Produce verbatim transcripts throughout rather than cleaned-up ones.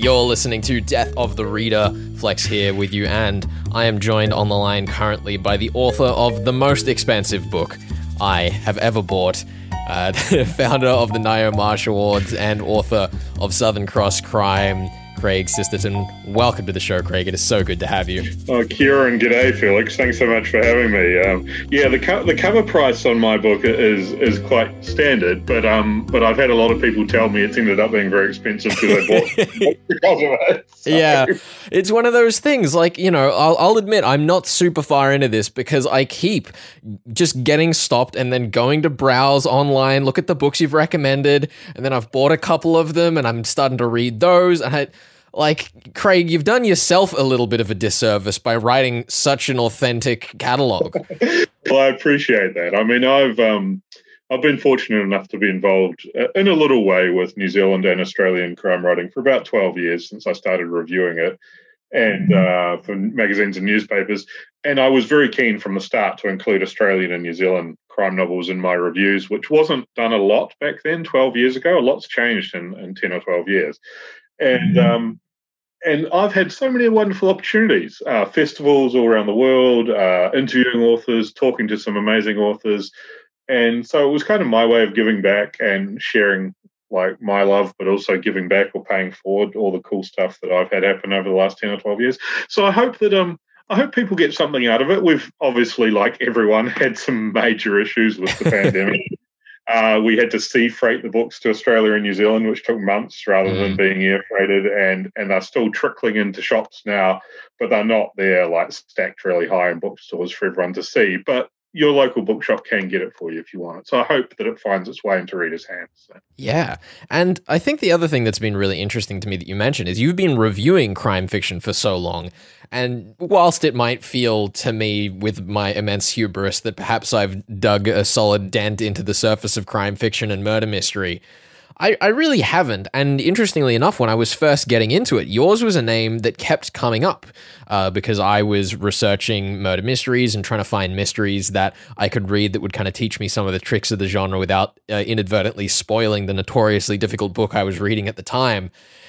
You're listening to Death of the Reader. Flex here with you, and I am joined on the line currently by the author of the most expensive book I have ever bought, uh, the founder of the Ngaio Marsh Awards and author of Southern Cross Crime, Craig Sisterton. Welcome to the show, Craig. It is so good to have you. Oh, Kieran, g'day, Felix. Thanks so much for having me. Um, yeah, the co- the cover price on my book is is quite standard, but um, but I've had a lot of people tell me it's ended up being very expensive because I bought because of it. So. Yeah, it's one of those things. Like, you know, I'll, I'll admit I'm not super far into this because I keep just getting stopped and then going to browse online, look at the books you've recommended, and then I've bought a couple of them and I'm starting to read those. And I, like, Craig, you've done yourself a little bit of a disservice by writing such an authentic catalog. Well, I appreciate that. I mean, I've um, I've been fortunate enough to be involved in a little way with New Zealand and Australian crime writing for about twelve years since I started reviewing it, and uh, for magazines and newspapers. And I was very keen from the start to include Australian and New Zealand crime novels in my reviews, which wasn't done a lot back then, twelve years ago. A lot's changed in, in ten or twelve years. And um, and I've had so many wonderful opportunities, uh, festivals all around the world, uh, interviewing authors, talking to some amazing authors. And so it was kind of my way of giving back and sharing like my love, but also giving back or paying forward all the cool stuff that I've had happen over the last ten or twelve years. So I hope that um I hope people get something out of it. We've obviously, like everyone, had some major issues with the pandemic. Uh, we had to sea freight the books to Australia and New Zealand, which took months rather mm. than being air freighted, and and they're still trickling into shops now, but they're not there like stacked really high in bookstores for everyone to see. But your local bookshop can get it for you if you want it. So I hope that it finds its way into readers' hands. So. Yeah. And I think the other thing that's been really interesting to me that you mentioned is you've been reviewing crime fiction for so long. And whilst it might feel to me with my immense hubris that perhaps I've dug a solid dent into the surface of crime fiction and murder mystery, I, I really haven't. And interestingly enough, when I was first getting into it, yours was a name that kept coming up uh, because I was researching murder mysteries and trying to find mysteries that I could read that would kind of teach me some of the tricks of the genre without uh, inadvertently spoiling the notoriously difficult book I was reading at the time.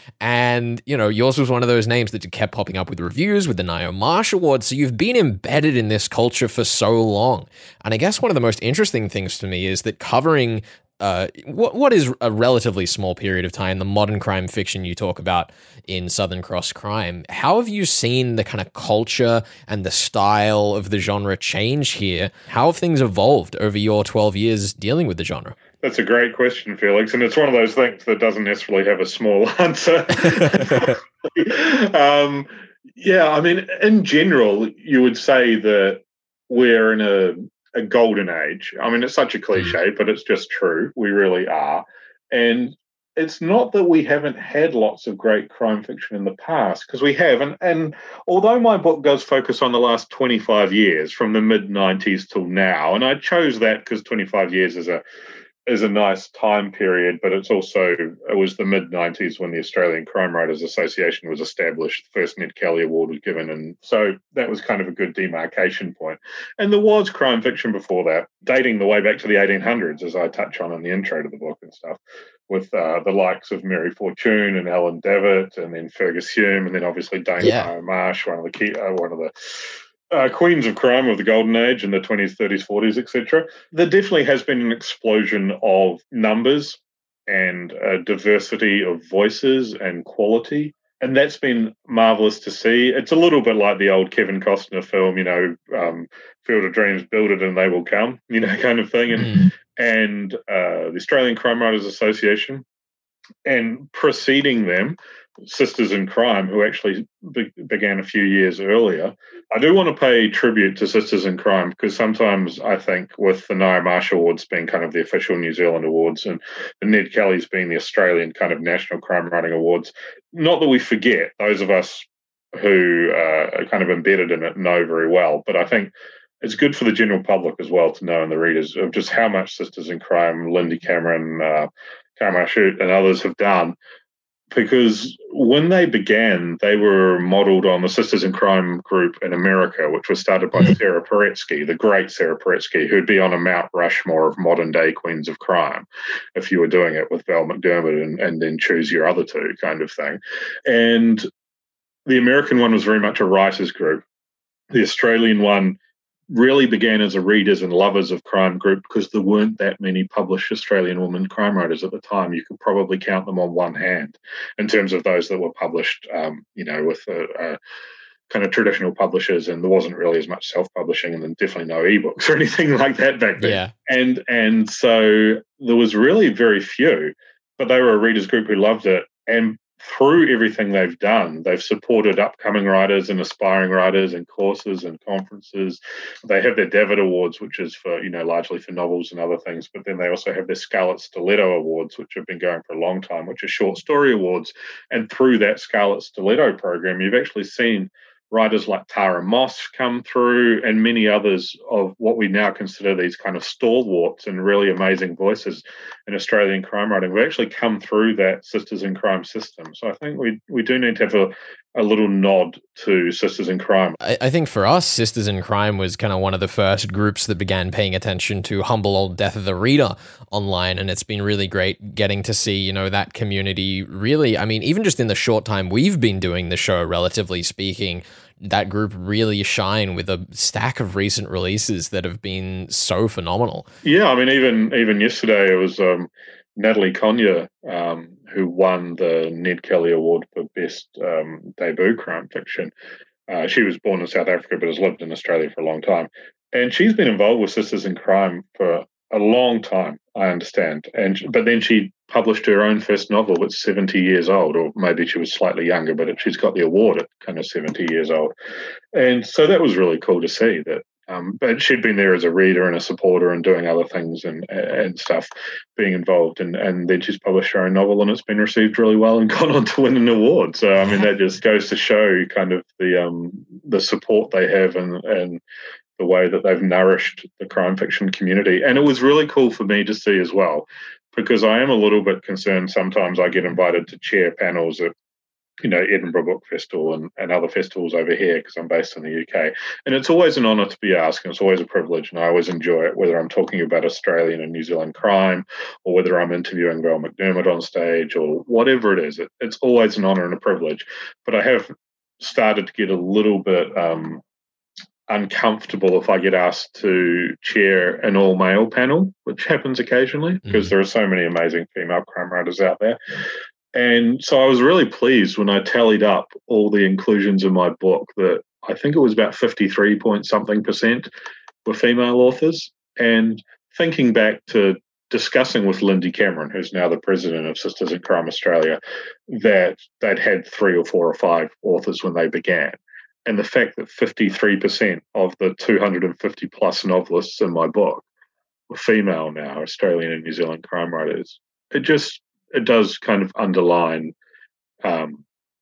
And, you know, yours was one of those names that kept popping up with reviews, with the Ngaio Marsh Awards. So you've been embedded in this culture for so long. And I guess one of the most interesting things to me is that covering Uh, what what is a relatively small period of time, the modern crime fiction you talk about in Southern Cross Crime, how have you seen the kind of culture and the style of the genre change here? How have things evolved over your twelve years dealing with the genre? That's a great question, Felix, and it's one of those things that doesn't necessarily have a small answer. um, yeah, I mean, in general, you would say that we're in a a golden age. I mean, it's such a cliche, but it's just true. We really are. And it's not that we haven't had lots of great crime fiction in the past, because we have. And, and although my book does focus on the last twenty-five years, from the mid nineties till now, and I chose that because twenty-five years is a is a nice time period, but it's also, it was the mid nineties when the Australian Crime Writers Association was established. The first Ned Kelly Award was given, and so that was kind of a good demarcation point. And there was crime fiction before that, dating the way back to the eighteen hundreds, as I touch on in the intro to the book and stuff, with uh, the likes of Mary Fortune and Ellen Devitt, and then Fergus Hume, and then obviously Dame yeah. Ngaio Marsh, one of the key, uh, one of the Uh, queens of crime of the golden age in the twenties, thirties, forties, et cetera. There definitely has been an explosion of numbers and uh, diversity of voices and quality, and that's been marvelous to see. It's a little bit like the old Kevin Costner film, you know, um, Field of Dreams, build it and they will come, you know, kind of thing. And, mm. and uh, the Australian Crime Writers Association, and preceding them, Sisters in Crime, who actually be- began a few years earlier. I do want to pay tribute to Sisters in Crime, because sometimes I think with the Ngaio Marsh Awards being kind of the official New Zealand awards, and the Ned Kelly's being the Australian kind of National Crime Writing Awards, not that we forget, those of us who uh, are kind of embedded in it know very well, but I think it's good for the general public as well to know, and the readers, of just how much Sisters in Crime, Lindy Cameron, uh, Kamar Shute and others have done. because when they began, they were modeled on the Sisters in Crime group in America, which was started by Sarah Paretsky, the great Sarah Paretsky, who'd be on a Mount Rushmore of modern-day queens of crime if you were doing it with Val McDermid and, and then choose your other two kind of thing. And the American one was very much a writers group. The Australian one really began as a readers and lovers of crime group because there weren't that many published Australian women crime writers at the time. You could probably count them on one hand in terms of those that were published, um, you know, with a, a kind of traditional publishers, and there wasn't really as much self-publishing, and then definitely no ebooks or anything like that back then. Yeah. And and so there was really very few, but they were a readers group who loved it. And through everything they've done, they've supported upcoming writers and aspiring writers and courses and conferences. They have their David Awards, which is for, you know, largely for novels and other things, but then they also have their Scarlet Stiletto Awards, which have been going for a long time, which are short story awards. And through that Scarlet Stiletto program, you've actually seen writers like Tara Moss come through and many others of what we now consider these kind of stalwarts and really amazing voices in Australian crime writing. We actually come through that Sisters in Crime system. So I think we we do need to have a, a little nod to Sisters in Crime. I, I think for us, Sisters in Crime was kind of one of the first groups that began paying attention to humble old Death of the Reader online, and it's been really great getting to see, you know, that community really, I mean, even just in the short time we've been doing the show, relatively speaking, that group really shine with a stack of recent releases that have been so phenomenal. Yeah, I mean, even even yesterday it was um, Natalie Conyer um, who won the Ned Kelly Award for Best um, Debut Crime Fiction. Uh, she was born in South Africa but has lived in Australia for a long time. And she's been involved with Sisters in Crime for a long time, I understand. And but then she published her own first novel at seventy years old, or maybe she was slightly younger, but it, she's got the award at kind of seventy years old. And so that was really cool to see that. Um, but she'd been there as a reader and a supporter and doing other things and and stuff, being involved. And, and then she's published her own novel and it's been received really well and gone on to win an award. So, I mean, that just goes to show kind of the um, the support they have and and the way that they've nourished the crime fiction community. And it was really cool for me to see as well, because I am a little bit concerned sometimes I get invited to chair panels at, you know, Edinburgh Book Festival and, and other festivals over here because I'm based in the U K. And it's always an honour to be asked, and it's always a privilege, and I always enjoy it, whether I'm talking about Australian and New Zealand crime or whether I'm interviewing Val McDermid on stage or whatever it is. It, it's always an honour and a privilege. But I have started to get a little bit um, uncomfortable if I get asked to chair an all-male panel, which happens occasionally because mm. there are so many amazing female crime writers out there. And so I was really pleased when I tallied up all the inclusions in my book that I think it was about fifty-three point something percent were female authors. And thinking back to discussing with Lindy Cameron, who's now the president of Sisters in Crime Australia, that they'd had three or four or five authors when they began. And the fact that fifty-three percent of the two hundred fifty plus novelists in my book were female now, Australian and New Zealand crime writers, it just, it does kind of underline um,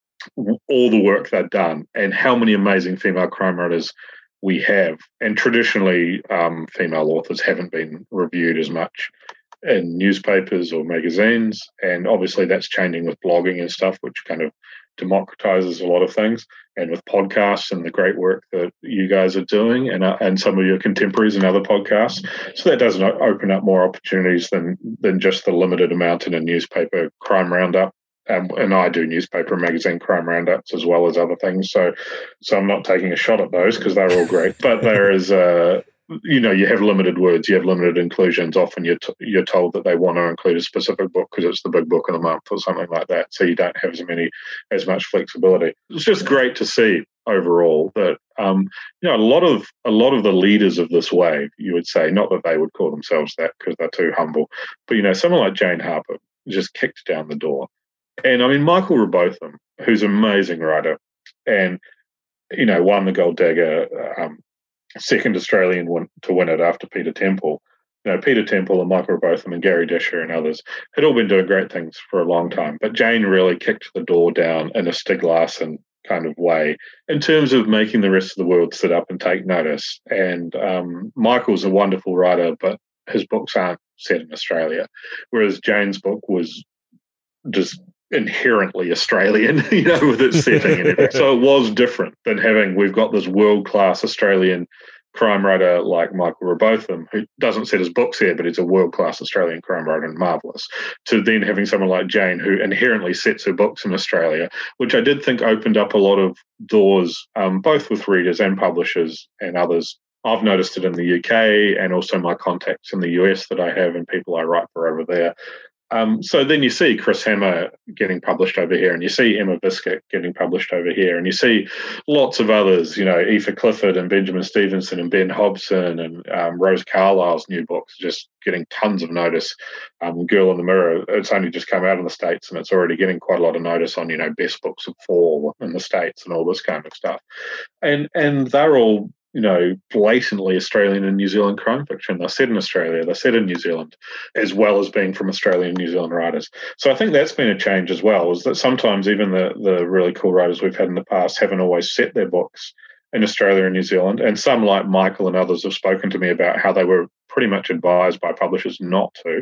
all the work they've done and how many amazing female crime writers we have. And traditionally, um, female authors haven't been reviewed as much in newspapers or magazines. And obviously that's changing with blogging and stuff, which kind of democratizes a lot of things, and with podcasts and the great work that you guys are doing and uh, and some of your contemporaries and other podcasts. So that does open up more opportunities than than just the limited amount in a newspaper crime roundup. Um, and I do newspaper and magazine crime roundups as well as other things. So so I'm not taking a shot at those because they're all great. But there is a, you know, you have limited words, you have limited inclusions. Often you're, t- you're told that they want to include a specific book because it's the big book of the month or something like that. So you don't have as many, as much flexibility. It's just great to see overall that, um, you know, a lot of, a lot of the leaders of this wave, you would say, not that they would call themselves that because they're too humble, but, you know, someone like Jane Harper just kicked down the door. And I mean, Michael Robotham, who's an amazing writer and, you know, won the Gold Dagger, um, second Australian win, to win it after Peter Temple. You know, Peter Temple and Michael Robotham and Gary Disher and others had all been doing great things for a long time. But Jane really kicked the door down in a Stieg Larsson kind of way in terms of making the rest of the world sit up and take notice. And um, Michael's a wonderful writer, but his books aren't set in Australia, whereas Jane's book was just inherently Australian, you know, with its setting and everything. So it was different than having, we've got this world-class Australian crime writer like Michael Robotham, who doesn't set his books here, but he's a world-class Australian crime writer and marvellous, to then having someone like Jane, who inherently sets her books in Australia, which I did think opened up a lot of doors, um, both with readers and publishers and others. I've noticed it in the U K and also my contacts in the U S that I have and people I write for over there. Um, so then you see Chris Hammer getting published over here, and you see Emma Biscuit getting published over here, and you see lots of others, you know, Aoife Clifford and Benjamin Stevenson and Ben Hobson and um, Rose Carlisle's new books just getting tons of notice. Um, Girl in the Mirror, it's only just come out in the States, and it's already getting quite a lot of notice on, you know, best books of fall in the States and all this kind of stuff. And and they're all, you know, blatantly Australian and New Zealand crime fiction. They're set in Australia, they're set in New Zealand, as well as being from Australian and New Zealand writers. So I think that's been a change as well, is that sometimes even the, the really cool writers we've had in the past haven't always set their books in Australia and New Zealand. And some, like Michael and others, have spoken to me about how they were pretty much advised by publishers not to.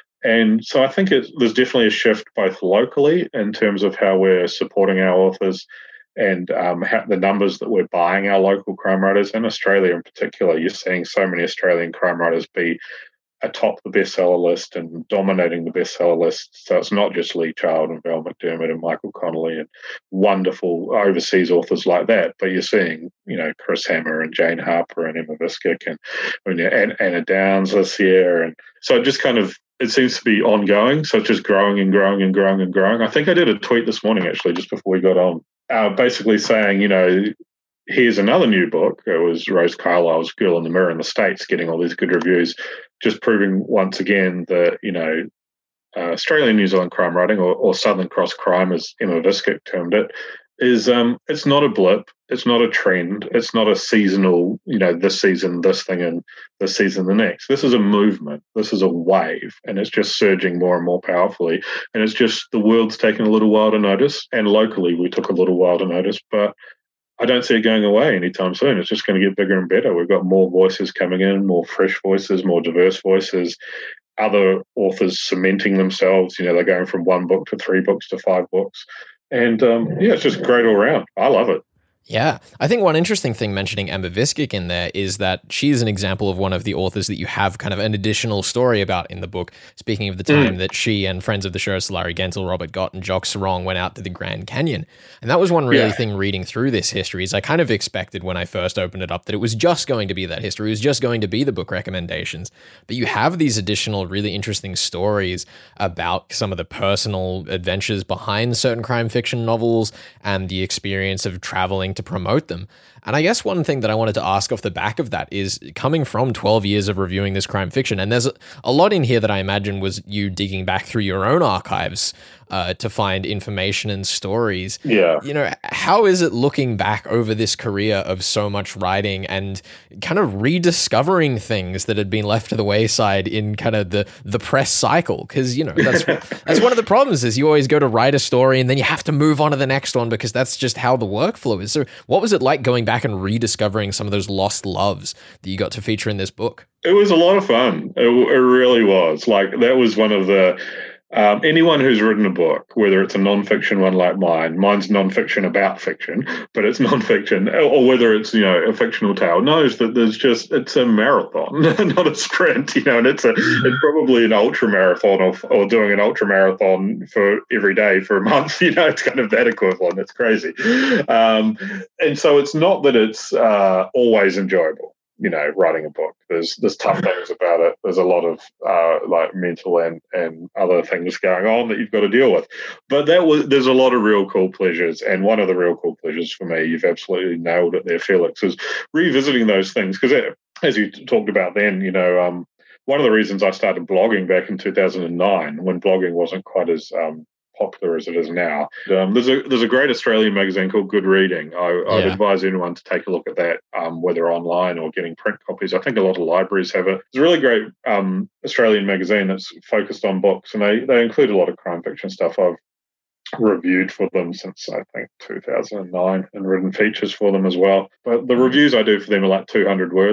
And so I think it's, there's definitely a shift both locally in terms of how we're supporting our authors and um, how, the numbers that we're buying our local crime writers. In Australia in particular, you're seeing so many Australian crime writers be atop the bestseller list and dominating the bestseller list. So it's not just Lee Child and Val McDermott and Michael Connolly and wonderful overseas authors like that, but you're seeing, you know, Chris Hammer and Jane Harper and Emma Viskick and, and Anna Downs this year. And so it just kind of, it seems to be ongoing. So it's just growing and growing and growing and growing. I think I did a tweet this morning, actually, just before we got on, Uh, basically saying, you know, here's another new book. It was Rose Carlisle's Girl in the Mirror in the States, getting all these good reviews, just proving once again that, you know, uh, Australian New Zealand crime writing, or, or Southern Cross crime, as Emma Viskick termed it, is um, it's not a blip, it's not a trend, it's not a seasonal, you know, this season, this thing, and this season, the next. This is a movement, this is a wave, and it's just surging more and more powerfully. And it's just the world's taken a little while to notice, and locally we took a little while to notice, but I don't see it going away anytime soon. It's just going to get bigger and better. We've got more voices coming in, more fresh voices, more diverse voices, other authors cementing themselves. You know, they're going from one book to three books to five books. And um, yeah, it's just great all around. I love it. Yeah. I think one interesting thing mentioning Emma Viskick in there is that she's an example of one of the authors that you have kind of an additional story about in the book. Speaking of the time mm. that she and friends of the show, Solari Gensel, Robert Gott, and Jock Sarong went out to the Grand Canyon. And that was one really yeah. thing reading through this history is I kind of expected when I first opened it up that it was just going to be that history. It was just going to be the book recommendations. But you have these additional really interesting stories about some of the personal adventures behind certain crime fiction novels and the experience of traveling to promote them. And I guess one thing that I wanted to ask off the back of that is coming from twelve years of reviewing this crime fiction, and there's a lot in here that I imagine was you digging back through your own archives uh, to find information and stories. Yeah. You know, how is it looking back over this career of so much writing and kind of rediscovering things that had been left to the wayside in kind of the, the press cycle? Because, you know, that's that's one of the problems is you always go to write a story and then you have to move on to the next one because that's just how the workflow is. So what was it like going back and rediscovering some of those lost loves that you got to feature in this book? It was a lot of fun. It, it really was. Like, that was one of the Um, anyone who's written a book, whether it's a nonfiction one like mine, mine's nonfiction about fiction, but it's nonfiction, or whether it's, you know, a fictional tale, knows that there's just, it's a marathon, not a sprint, you know, and it's a, it's probably an ultra marathon or, or doing an ultra marathon for every day for a month, you know, it's kind of that equivalent. It's crazy. Um, and so it's not that it's uh, always enjoyable. You know, writing a book. There's there's tough things about it. There's a lot of uh, like mental and, and other things going on that you've got to deal with. But that was there's a lot of real cool pleasures. And one of the real cool pleasures for me, you've absolutely nailed it there, Felix, is revisiting those things. Because as you talked about then, you know, um, one of the reasons I started blogging back in two thousand nine, when blogging wasn't quite as um, popular as it is now. Um, there's a there's a great Australian magazine called Good Reading. I, I'd yeah. advise anyone to take a look at that, um, whether online or getting print copies. I think a lot of libraries have it. It's a really great um, Australian magazine that's focused on books, and they, they include a lot of crime fiction stuff. I've reviewed for them since, I think, two thousand nine and written features for them as well. But the reviews I do for them are like two hundred words.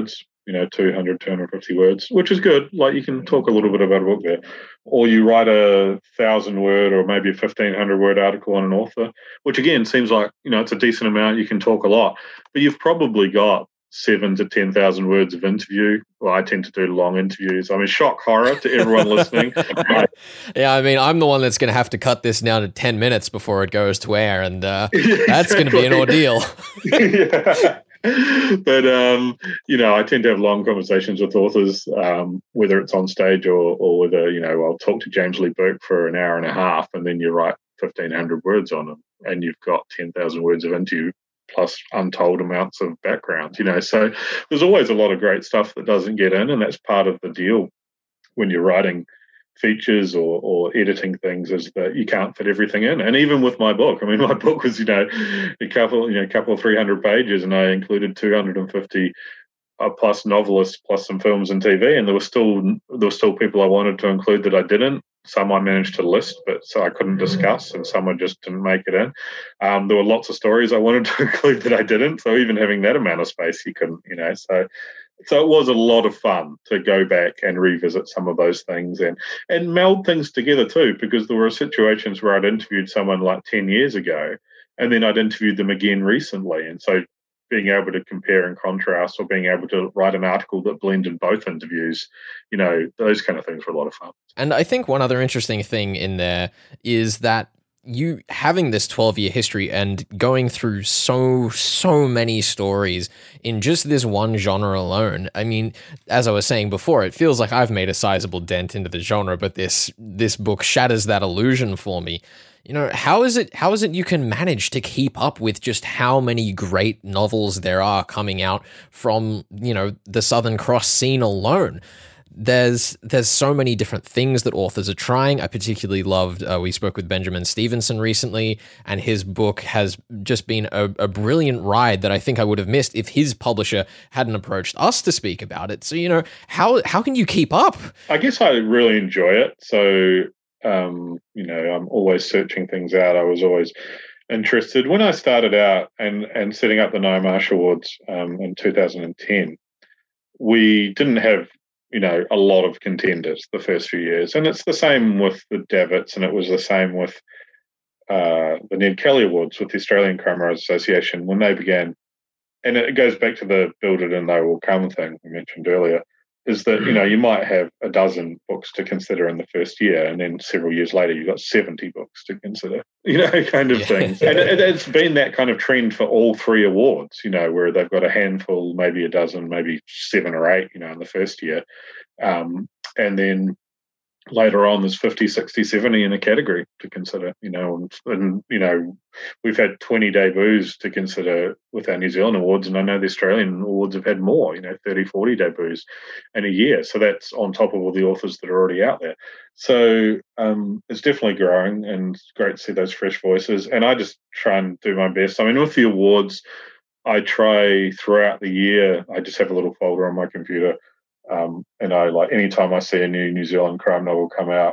you know, two hundred, two hundred fifty words, which is good. Like you can talk a little bit about a book there. Or you write a thousand word or maybe a fifteen hundred word article on an author, which again seems like, you know, it's a decent amount. You can talk a lot, but you've probably got seven to ten thousand words of interview. Well, I tend to do long interviews. I mean, shock horror to everyone listening. Yeah, I mean, I'm the one that's going to have to cut this down to ten minutes before it goes to air, and uh, yeah, that's going to be an ordeal. Yeah. But, um, you know, I tend to have long conversations with authors, um, whether it's on stage or, or whether, you know, I'll talk to James Lee Burke for an hour and a half and then you write fifteen hundred words on them and you've got ten thousand words of interview plus untold amounts of background, you know. So there's always a lot of great stuff that doesn't get in, and that's part of the deal when you're writing features or, or editing things, is that you can't fit everything in. And even with my book, I mean, my book was, you know, a couple, you know, a couple of three hundred pages, and I included two hundred fifty uh, plus novelists, plus some films and T V, and there were still there were still people I wanted to include that I didn't. Some I managed to list, but so I couldn't discuss, and some I just didn't make it in. Um, there were lots of stories I wanted to include that I didn't. So even having that amount of space, you couldn't, you know. So, so it was a lot of fun to go back and revisit some of those things and and meld things together too, because there were situations where I'd interviewed someone like ten years ago, and then I'd interviewed them again recently, and so being able to compare and contrast, or being able to write an article that blended both interviews, you know, those kind of things were a lot of fun. And I think one other interesting thing in there is that you having this twelve-year history and going through so, so many stories in just this one genre alone. I mean, as I was saying before, it feels like I've made a sizable dent into the genre, but this this book shatters that illusion for me. You know, how is it how is it you can manage to keep up with just how many great novels there are coming out from, you know, the Southern Cross scene alone? There's there's so many different things that authors are trying. I particularly loved, uh, we spoke with Benjamin Stevenson recently, and his book has just been a, a brilliant ride that I think I would have missed if his publisher hadn't approached us to speak about it. So, you know, how how can you keep up? I guess I really enjoy it. So, um, you know, I'm always searching things out. I was always interested. When I started out and, and setting up the Ngaio Marsh Awards um, in two thousand ten, we didn't have, you know, a lot of contenders the first few years. And it's the same with the Davits, and it was the same with uh, the Ned Kelly Awards with the Australian Crime Writers Association when they began. And it goes back to the build it and they will come thing we mentioned earlier, is that, you know, you might have a dozen books to consider in the first year, and then several years later you've got seventy books to consider, you know, kind of yeah. things. And it, it's been that kind of trend for all three awards, you know, where they've got a handful, maybe a dozen, maybe seven or eight, you know, in the first year. Um, and then later on there's fifty, sixty, seventy in a category to consider, you know, and, and, you know, we've had twenty debuts to consider with our New Zealand awards, and I know the Australian awards have had more, you know, thirty, forty debuts in a year. So that's on top of all the authors that are already out there. So um, it's definitely growing, and it's great to see those fresh voices. And I just try and do my best. I mean, with the awards, I try throughout the year, I just have a little folder on my computer. Um, and I like anytime I see a new New Zealand crime novel come out,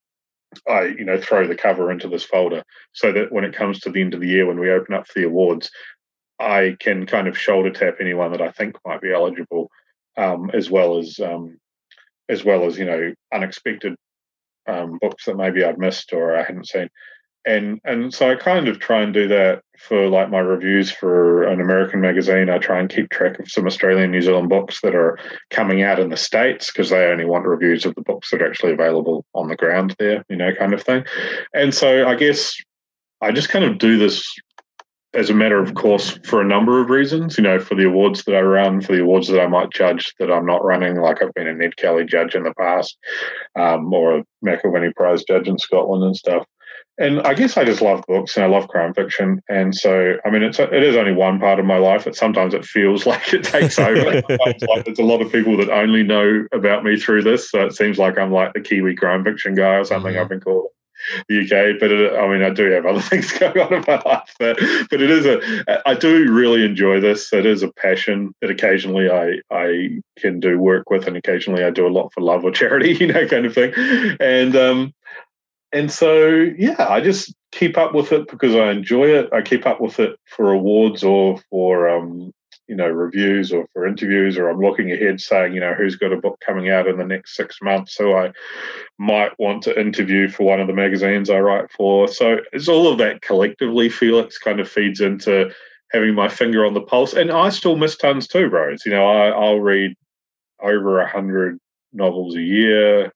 I, you know, throw the cover into this folder so that when it comes to the end of the year, when we open up for the awards, I can kind of shoulder tap anyone that I think might be eligible, um, as well as um, as well as, you know, unexpected um, books that maybe I'd missed or I hadn't seen. And and so I kind of try and do that for like my reviews for an American magazine. I try and keep track of some Australian, New Zealand books that are coming out in the States, because they only want reviews of the books that are actually available on the ground there, you know, kind of thing. And so I guess I just kind of do this as a matter of course for a number of reasons, you know, for the awards that I run, for the awards that I might judge that I'm not running, like I've been a Ned Kelly judge in the past, um, or a McIlvanney Prize judge in Scotland and stuff. And I guess I just love books and I love crime fiction. And so, I mean, it's it is only one part of my life. But sometimes it feels like it takes over. Sometimes, like, there's a lot of people that only know about me through this. So it seems like I'm like the Kiwi crime fiction guy or something. Mm-hmm. I've been called the U K. But it, I mean, I do have other things going on in my life. But, but it is a, I do really enjoy this. It is a passion that occasionally I, I can do work with, and occasionally I do a lot for love or charity, you know, kind of thing. And, um, And so, yeah, I just keep up with it because I enjoy it. I keep up with it for awards or for um, you know, reviews or for interviews, or I'm looking ahead saying, you know, who's got a book coming out in the next six months who I might want to interview for one of the magazines I write for. So it's all of that collectively, Felix, kind of feeds into having my finger on the pulse. And I still miss tons too, bros. You know, I, I'll read over a hundred novels a year.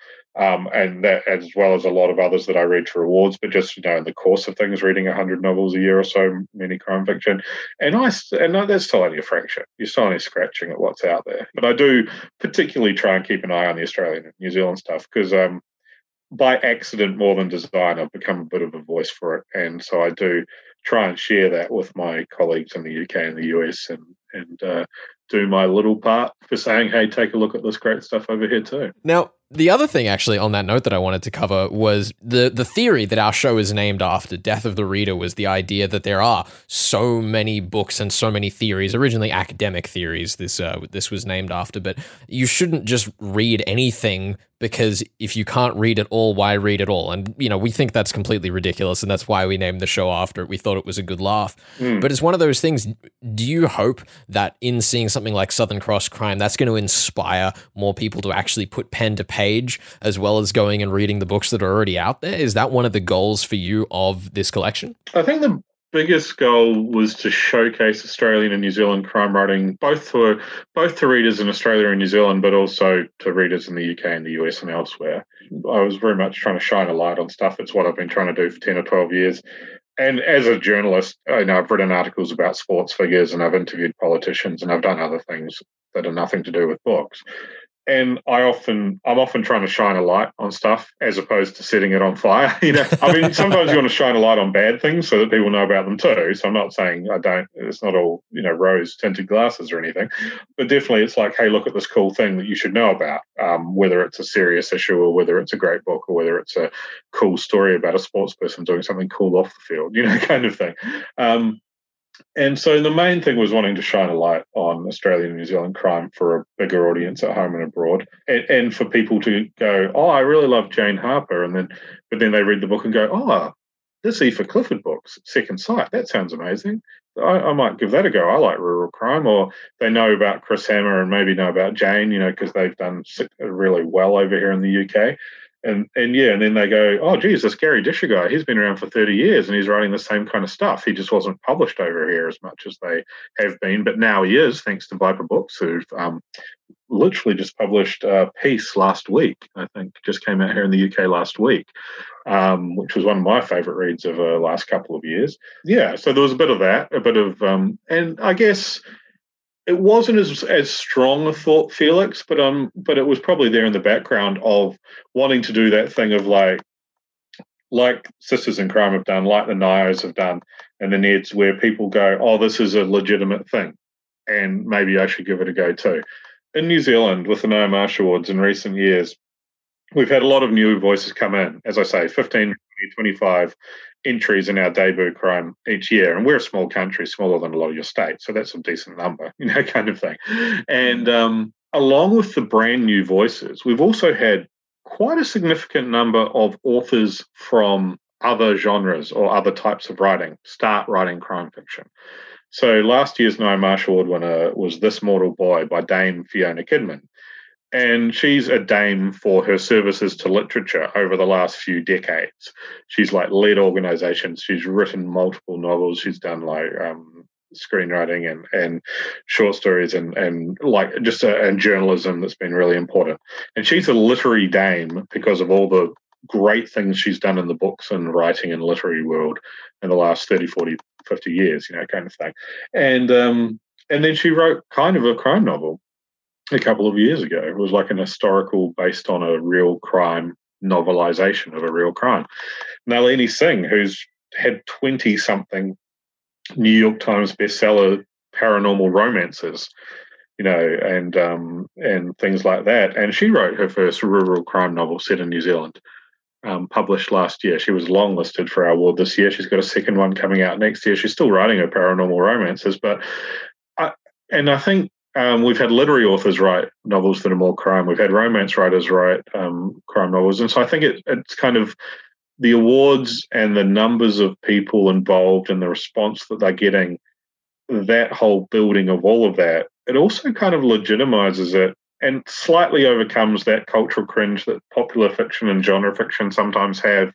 Um, and that, as well as a lot of others that I read for awards, but just, you know, in the course of things, reading one hundred novels a year or so, many crime fiction. And I and that's still only a fraction. You're still only scratching at what's out there. But I do particularly try and keep an eye on the Australian and New Zealand stuff because um, by accident more than design, I've become a bit of a voice for it. And so I do try and share that with my colleagues in the U K and the U S and, and uh, do my little part for saying, hey, take a look at this great stuff over here too. Now, the other thing actually on that note that I wanted to cover was the the theory that our show is named after, Death of the Reader, was the idea that there are so many books and so many theories, originally academic theories this uh, this was named after, but you shouldn't just read anything because if you can't read it all, why read it all? And, you know, we think that's completely ridiculous and that's why we named the show after it. We thought it was a good laugh. Mm. But it's one of those things, do you hope that in seeing something like Southern Cross Crime, that's going to inspire more people to actually put pen to page as well as going and reading the books that are already out there? Is that one of the goals for you of this collection? I think the biggest goal was to showcase Australian and New Zealand crime writing, both to both to readers in Australia and New Zealand, but also to readers in the U K and the U S and elsewhere. I was very much trying to shine a light on stuff. It's what I've been trying to do for ten or twelve years. And as a journalist, I know I've written articles about sports figures and I've interviewed politicians and I've done other things that are nothing to do with books. And I often, I'm often trying to shine a light on stuff as opposed to setting it on fire. You know, I mean, sometimes you want to shine a light on bad things so that people know about them too. So I'm not saying I don't, it's not all, you know, rose tinted glasses or anything, but definitely it's like, hey, look at this cool thing that you should know about, um, whether it's a serious issue or whether it's a great book or whether it's a cool story about a sports person doing something cool off the field, you know, kind of thing. Um, And so the main thing was wanting to shine a light on Australian and New Zealand crime for a bigger audience at home and abroad, and, and for people to go, oh, I really love Jane Harper, and then but then they read the book and go, oh, this Aoife Clifford book's Second Sight, that sounds amazing. I, I might give that a go. I like rural crime. Or they know about Chris Hammer and maybe know about Jane, you know, because they've done really well over here in the U K. And and yeah, and then they go, oh, geez, this Gary Disher guy, he's been around for thirty years and he's writing the same kind of stuff. He just wasn't published over here as much as they have been, but now he is, thanks to Viper Books, who've um, literally just published a piece last week. I think just came out here in the U K last week, um, which was one of my favourite reads of the last couple of years. Yeah, so there was a bit of that, a bit of, um, and I guess it wasn't as as strong a thought, Felix, but um, but it was probably there in the background of wanting to do that thing of like, like Sisters in Crime have done, like the Nyos have done, and the Neds, where people go, oh, this is a legitimate thing, and maybe I should give it a go too. In New Zealand, with the Noah Marsh Awards in recent years, we've had a lot of new voices come in. As I say, fifteen, twenty, twenty-five entries in our debut crime each year. And we're a small country, smaller than a lot of your states. So that's a decent number, you know, kind of thing. And um, along with the brand new voices, we've also had quite a significant number of authors from other genres or other types of writing start writing crime fiction. So last year's Noah Marsh Award winner was This Mortal Boy by Dame Fiona Kidman. And she's a dame for her services to literature over the last few decades. She's like led organizations. She's written multiple novels. She's done like um, screenwriting and, and short stories and, and like just a, and journalism that's been really important. And she's a literary dame because of all the great things she's done in the books and writing and literary world in the last thirty, forty, fifty years, you know, kind of thing. And um, and then she wrote kind of a crime novel a couple of years ago. It was like an historical based on a real crime novelization of a real crime. Nalini Singh, who's had twenty-something New York Times bestseller paranormal romances, you know, and um, and things like that. And she wrote her first rural crime novel set in New Zealand, um, published last year. She was longlisted for our award this year. She's got a second one coming out next year. She's still writing her paranormal romances, but I, and I think Um, we've had literary authors write novels that are more crime. We've had romance writers write um, crime novels. And so I think it, it's kind of the awards and the numbers of people involved and the response that they're getting that whole building of all of that, it also kind of legitimizes it and slightly overcomes that cultural cringe that popular fiction and genre fiction sometimes have,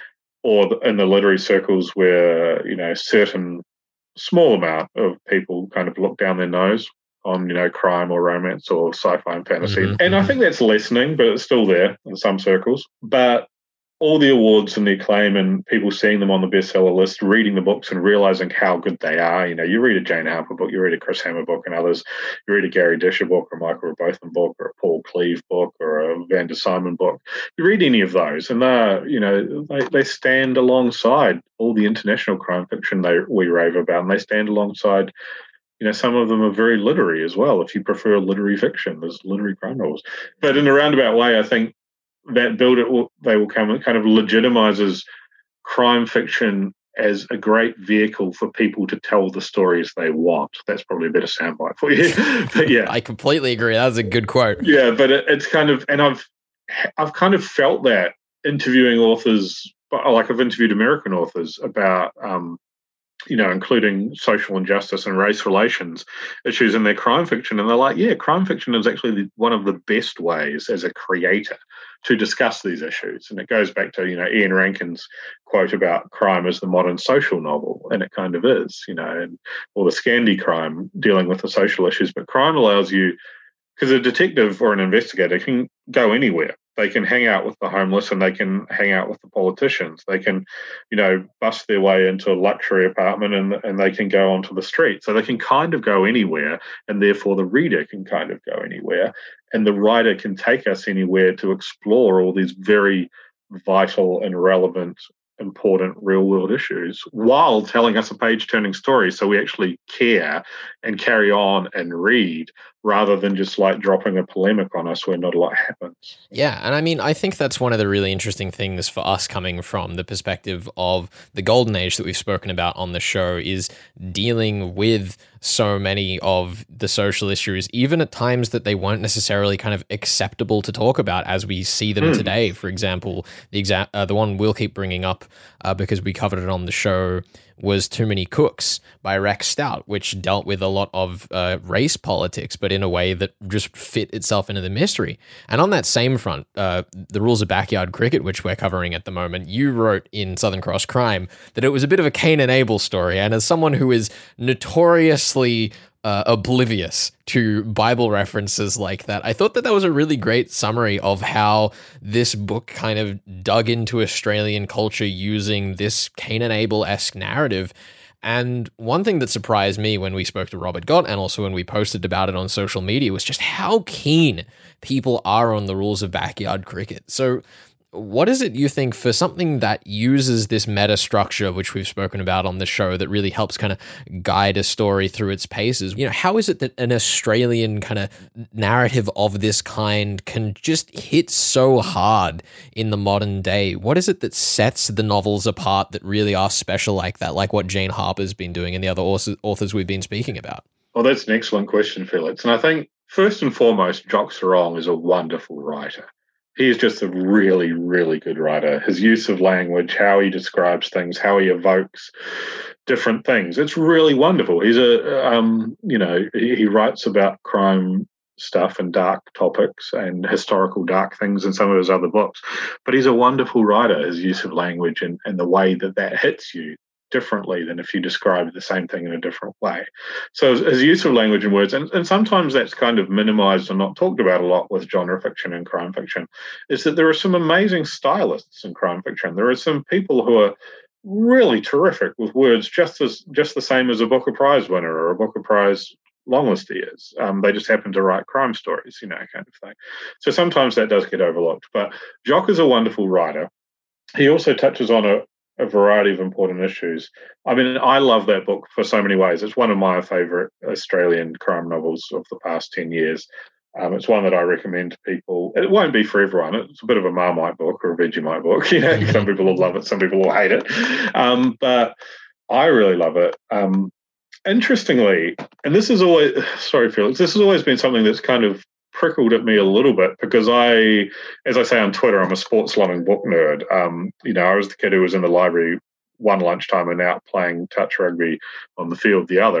or in the literary circles where, you know, certain small amount of people kind of look down their nose on, you know, crime or romance or sci-fi and fantasy. Mm-hmm, and mm-hmm. I think that's lessening, but it's still there in some circles. But all the awards and the acclaim and people seeing them on the bestseller list, reading the books and realizing how good they are. You know, you read a Jane Harper book, you read a Chris Hammer book and others, you read a Gary Disher book or Michael Robotham book or a Paul Cleave book or a Van der Simon book. You read any of those and they're, you know, they, they stand alongside all the international crime fiction they we rave about, and they stand alongside, you know, some of them are very literary as well. If you prefer literary fiction, there's literary crime novels. But in a roundabout way, I think that build it will, they will come, it kind of legitimizes crime fiction as a great vehicle for people to tell the stories they want. That's probably a better soundbite for you. But yeah, I completely agree. That was a good quote. Yeah, but it, it's kind of, and I've I've kind of felt that interviewing authors, like I've interviewed American authors about, um, you know, including social injustice and race relations issues in their crime fiction. And they're like, yeah, crime fiction is actually the, one of the best ways as a creator to discuss these issues. And it goes back to, you know, Ian Rankin's quote about crime as the modern social novel. And it kind of is, you know, and or the Scandi crime dealing with the social issues. But crime allows you, because a detective or an investigator can go anywhere. They can hang out with the homeless and they can hang out with the politicians. They can, you know, bust their way into a luxury apartment and, and they can go onto the street. So they can kind of go anywhere, and therefore the reader can kind of go anywhere. And the writer can take us anywhere to explore all these very vital and relevant, important real-world issues while telling us a page-turning story, so we actually care and carry on and read, rather than just like dropping a polemic on us where not a lot happens. Yeah, and I mean, I think that's one of the really interesting things for us coming from the perspective of the golden age that we've spoken about on the show, is dealing with so many of the social issues, even at times that they weren't necessarily kind of acceptable to talk about as we see them mm. today. For example, the exa- uh, the one we'll keep bringing up uh, because we covered it on the show was Too Many Cooks by Rex Stout, which dealt with a lot of uh, race politics, but in a way that just fit itself into the mystery. And on that same front, uh, The Rules of Backyard Cricket, which we're covering at the moment, you wrote in Southern Cross Crime that it was a bit of a Cain and Abel story. And as someone who is notoriously Uh, oblivious to Bible references like that, I thought that that was a really great summary of how this book kind of dug into Australian culture using this Cain and Abel-esque narrative. And one thing that surprised me when we spoke to Robert Gott, and also when we posted about it on social media, was just how keen people are on the rules of backyard cricket. So what is it you think, for something that uses this meta structure, which we've spoken about on the show, that really helps kind of guide a story through its paces? You know, how is it that an Australian kind of narrative of this kind can just hit so hard in the modern day? What is it that sets the novels apart that really are special like that, like what Jane Harper's been doing and the other authors we've been speaking about? Well, that's an excellent question, Felix. And I think, first and foremost, Jock Serong is a wonderful writer. He is just a really, really good writer. His use of language, how he describes things, how he evokes different things, it's really wonderful. He's a, um, you know, he, he writes about crime stuff and dark topics and historical dark things in some of his other books. But he's a wonderful writer, his use of language and, and the way that that hits you differently than if you describe the same thing in a different way. So his use of language and words, and, and sometimes that's kind of minimized and not talked about a lot with genre fiction and crime fiction, is that there are some amazing stylists in crime fiction. There are some people who are really terrific with words, just as just the same as a Booker Prize winner or a Booker Prize longlistee is. Um, they just happen to write crime stories, you know, kind of thing. So sometimes that does get overlooked. But Jock is a wonderful writer. He also touches on a a variety of important issues. I mean, I love that book for so many ways. It's one of my favourite Australian crime novels of the past ten years. Um, it's one that I recommend to people. It won't be for everyone. It's a bit of a Marmite book or a Vegemite book. You know, some people will love it, some people will hate it. Um, but I really love it. Um, interestingly, and this is always, sorry, Felix, this has always been something that's kind of prickled at me a little bit, because I, as I say on Twitter, I'm a sports-loving book nerd. Um, you know, I was the kid who was in the library one lunchtime and out playing touch rugby on the field the other, and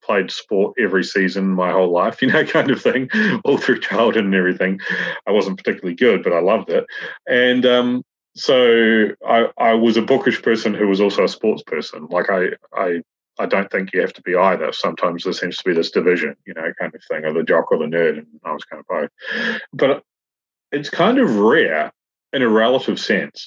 played sport every season my whole life, you know, kind of thing, all through childhood and everything. I wasn't particularly good, but I loved it. And um, so I, I was a bookish person who was also a sports person. Like I, I, I don't think you have to be either. Sometimes there seems to be this division, you know, kind of thing, or the jock or the nerd, and I was kind of both. But it's kind of rare in a relative sense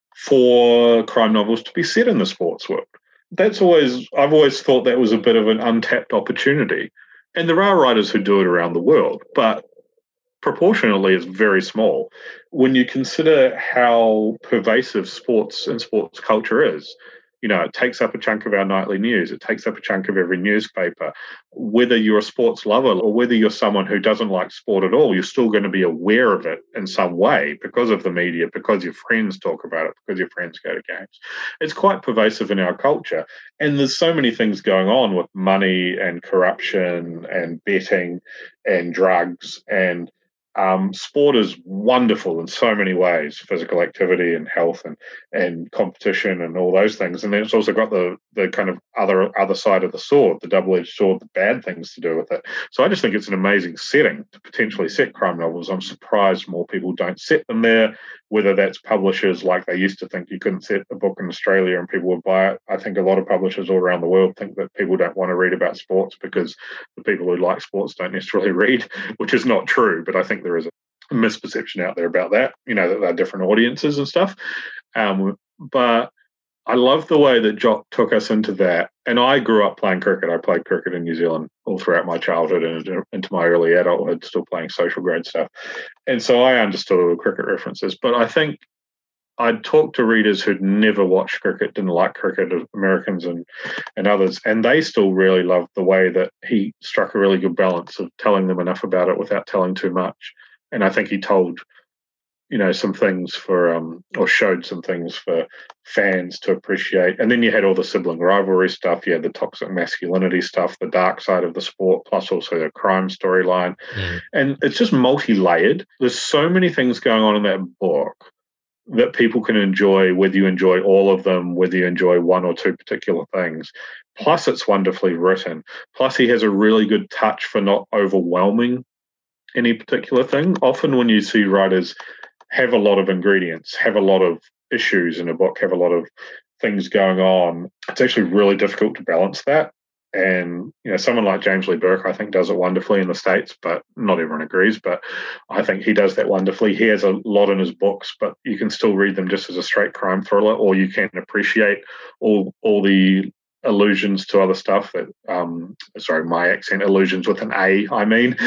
for crime novels to be set in the sports world. That's always, I've always thought that was a bit of an untapped opportunity. And there are writers who do it around the world, but proportionally it's very small. When you consider how pervasive sports and sports culture is, you know, it takes up a chunk of our nightly news. It takes up a chunk of every newspaper. Whether you're a sports lover or whether you're someone who doesn't like sport at all, you're still going to be aware of it in some way because of the media, because your friends talk about it, because your friends go to games. It's quite pervasive in our culture. And there's so many things going on with money and corruption and betting and drugs, and Um, sport is wonderful in so many ways, physical activity and health and, and competition and all those things. And then it's also got the the kind of other other side of the sword, the double-edged sword, the bad things to do with it. So I just think it's an amazing setting to potentially set crime novels. I'm surprised more people don't set them there, whether that's publishers like they used to think you couldn't set a book in Australia and people would buy it. I think a lot of publishers all around the world think that people don't want to read about sports because the people who like sports don't necessarily read, which is not true, but I think there is a misperception out there about that, you know, that they're different audiences and stuff. Um, but I love the way that Jock took us into that. And I grew up playing cricket. I played cricket in New Zealand all throughout my childhood and into my early adulthood, still playing social grade stuff. And so I understood all the cricket references. But I think I'd talked to readers who'd never watched cricket, didn't like cricket, Americans and, and others, and they still really loved the way that he struck a really good balance of telling them enough about it without telling too much. And I think he told, you know, some things for, um, or showed some things for fans to appreciate. And then you had all the sibling rivalry stuff. You had the toxic masculinity stuff, the dark side of the sport, plus also the crime storyline. Mm. And it's just multi-layered. There's so many things going on in that book that people can enjoy, whether you enjoy all of them, whether you enjoy one or two particular things. Plus, it's wonderfully written. Plus, he has a really good touch for not overwhelming any particular thing. Often when you see writers have a lot of ingredients, have a lot of issues in a book, have a lot of things going on, it's actually really difficult to balance that. And, you know, someone like James Lee Burke, I think, does it wonderfully in the States, but not everyone agrees. But I think he does that wonderfully. He has a lot in his books, but you can still read them just as a straight crime thriller, or you can appreciate all all the allusions to other stuff that, um, sorry, my accent, allusions with an A, I mean,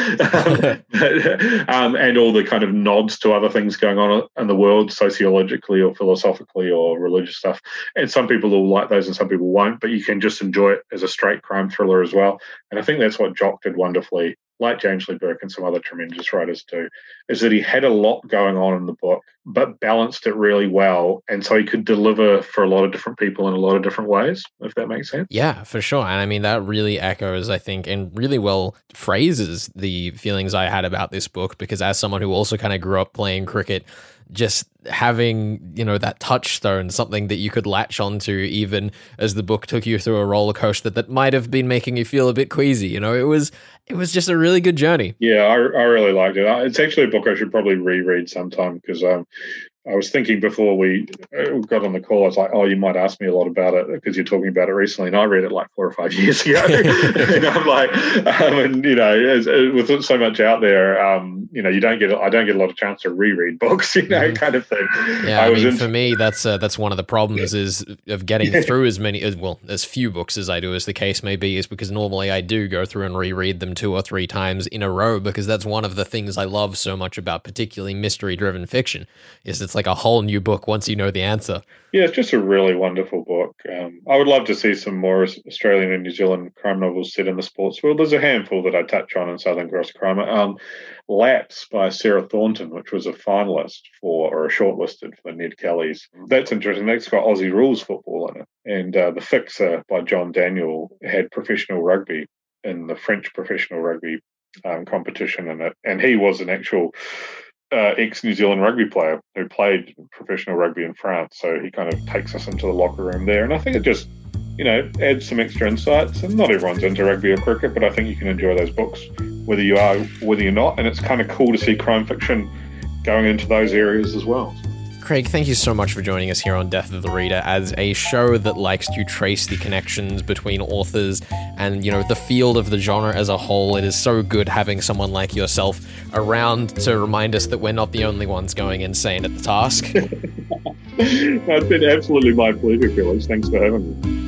um, and all the kind of nods to other things going on in the world, sociologically or philosophically or religious stuff. And some people will like those and some people won't, but you can just enjoy it as a straight crime thriller as well. And I think that's what Jock did wonderfully, like James Lee Burke and some other tremendous writers do, is that he had a lot going on in the book, but balanced it really well. And so he could deliver for a lot of different people in a lot of different ways, if that makes sense. Yeah, for sure. And I mean, that really echoes, I think, and really well phrases the feelings I had about this book, because as someone who also kind of grew up playing cricket, just having, you know, that touchstone, something that you could latch onto even as the book took you through a roller coaster that might have been making you feel a bit queasy. You know, it was it was just a really good journey. Yeah, I, I really liked it. It's actually a book I should probably reread sometime, because um, I was thinking before we got on the call, I was like, oh, you might ask me a lot about it because you're talking about it recently. And I read it like four or five years ago. And I'm like, um, and, you know, as, as, with so much out there, um, you know, you don't get, I don't get a lot of chance to reread books, you know, mm-hmm. kind of thing. Yeah, I, I mean, into- for me, that's uh, that's one of the problems is of getting yeah. through as many, as well, as few books as I do, as the case may be, is because normally I do go through and reread them two or three times in a row, because that's one of the things I love so much about particularly mystery-driven fiction, is it's like a whole new book once you know the answer. Yeah, it's just a really wonderful book. Um, I would love to see some more Australian and New Zealand crime novels set in the sports world. There's a handful that I touch on in Southern Cross Crime. Um, Lapse by Sarah Thornton, which was a finalist for, or a shortlisted for Ned Kelly's. That's interesting. That's got Aussie rules football in it. And uh, The Fixer by John Daniel had professional rugby in the French professional rugby um, competition in it. And he was an actual Uh, ex-New Zealand rugby player who played professional rugby in France, so he kind of takes us into the locker room there. And I think it just you know, add some extra insights. And not everyone's into rugby or cricket, but I think you can enjoy those books whether you are, whether you're not. And it's kind of cool to see crime fiction going into those areas as well. Craig, thank you so much for joining us here on Death of the Reader as a show that likes to trace the connections between authors and, you know, the field of the genre as a whole. It is so good having someone like yourself around to remind us that we're not the only ones going insane at the task. It's been absolutely my pleasure, Felix. Thanks for having me.